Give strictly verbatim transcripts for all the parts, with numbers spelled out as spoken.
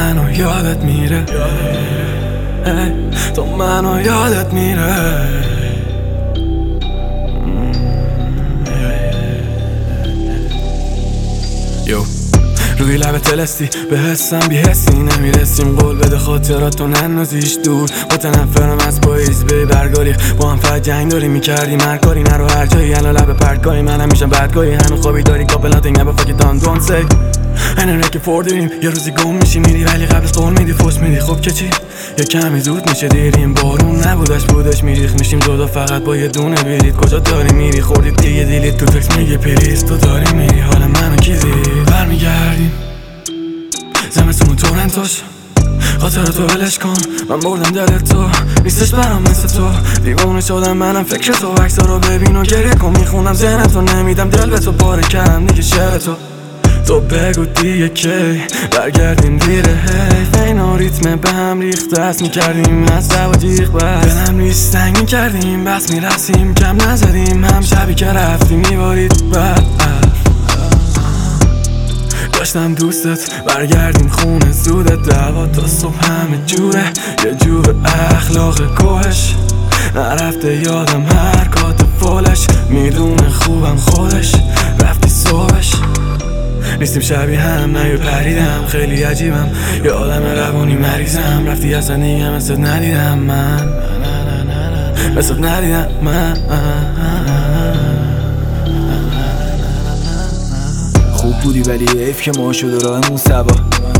منو یادت میره، تو منو یادت میره. یو روی لب تلستی به حسم بی حسی نمیرسیم، قول بده خاطراتو ننازیش دور. متنفرم از پاییز به برگاری، با هم فقط جنگ داری میکردیم هر کاری نرو هر جایی. الان لب پرتگاهی منم میشم بدگاهی، هنو خوابی داری کاپلاتینگ نبا فاکی دان دون سی اینه رکی فور داریم. یه روزی گم میشی میری ولی قبلش قول میدی فوش میدی. خب که چی یه کمی زود میشه دیریم، بارون نبودش بودش میریخ میشیم جدا فقط با یه دونه بلیط. کجا داری میری خوردی دیگه دیلیت تو تکس میگه پلیز، تو داری میری حالا منو کی دید. برمیگردیم زمستون تورنتوش، خاطراتو ولش کن من بردم دلت تو، نیستش برام مثل تو. دیوانه شدم منم فکر تو، عکسا رو ببین و گریه کن. میخونم ذهنتو نمیدم دل به تو، پاره کردم دیگه شعر تو. تو بگو دیگه کی برگردیم دیره، هی اینا ریتمه به هم ریخته است میکردیم از دو و جیغ بس. دلم ریست تنگ میکردیم بس میرسیم کم نزدیم، هم شبی که رفتیم میبارید بد. داشتم دوستت برگردیم خونه زوده، دعوا تا صبح همه جوره، یه جور اخلاق کوهش نرفته یادم هر کات فولش. میدونه خوبم خودش رفتی صبحش، نیستیم شبیه هم نه پریدم. خیلی عجیبم یه آدم روانی مریضم، رفتی اصلا دیگه مثل ندیدم من، مثل ندیدم من. خوب بودی ولی حیف که ما شد راهمون سبا،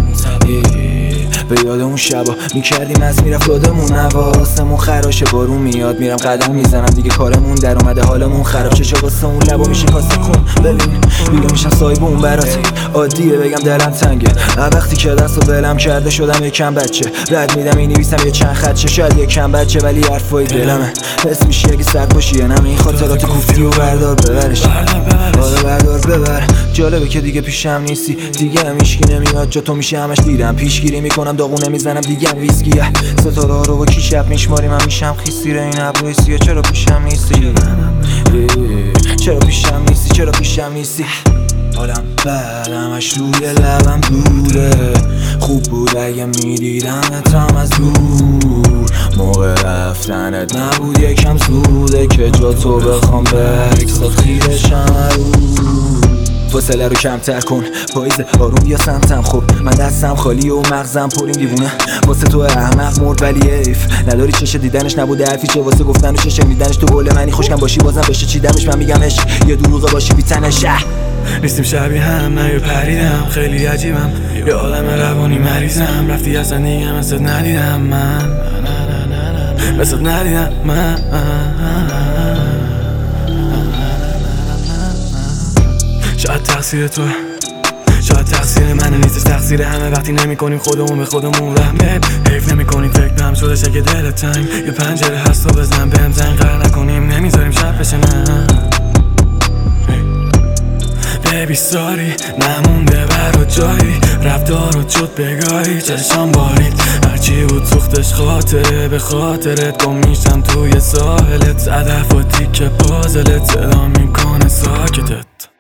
به یاد اون شبا میکردیم از میرفت یادمون نواسمون خراشه. بارون میاد میرم قدم میزنم دیگه کارمون در اومده حالمون خراب. چشا واسه اون لبا میشه کاسه کن ببین دیگه میشم صاحب اون برات. عادیه بگم دلم تنگه وقتی که دست و دلم کرده شدم یکم بچه. رد میدم این نویسم یه چند خدشه شاید یکم بچه ولی حرفای دلمه حس میشه اگه سرد باشی یا نم. این خاطرات کوفتی و بردار ببرش، آره بردار ببر. جالبه که دیگه پیشم نیستی دیگه، هم هیچکی نمیاد جا تو، میشه همش دیدم پیشگیری میکنم داغونه میزنم دیگه هم ویسکیه. ستاره ها رو با کی شب میشماریم من میشم خیستیره این ابروی سیاه. چرا پیشم نیستی چرا پیشم نیستی چرا پیشم نیستی. حالم بد همش روی لبم دوره، خوب بود اگه میدیدمتم از دور. موقع رفتنت نبود یکم زوده که جا تو بخوام برکسات خیرشم رو. فاصله رو کمتر کن پاییز آروم بیا سمتم. خب من دستم خالی و مغزم پریم دیوونه واسه تو احمق مرد ولی حیف نداری. چشه دیدنش نبوده حرفی چه واسه گفتن و چه شنیدنش. تو قول منی خوشکم باشی بازم بشه چیدمش. من میگمش یه دروغه باشی بی تنش. نیستیم شبیه هم نه پریدم، خیلی عجیبم یه آدم روانی مریضم. رفتی اصلا دیگه مثل ندیدم من، مثل ندیدم من. شاید تقصیر تو شاید تقصیر منه نیستش تقصیر همه. وقتی نمی کنیم خودمون به خودمون رحم، حیف نمی کنیم فکر بهم شده شه که دلت تنگ. یه پنجره هست و بزن بهم زنگ قرار نکنیم نمیذاریم شب بشه نه. بیبی ساری نمونده برا جایی، رفتارت شد بگاهی چشم بارید. هرچی بود سوختش خاطره به خاطرت، گم میشم توی ساحلت. صدف و تیک پازلت صدا میکنه ساکتت.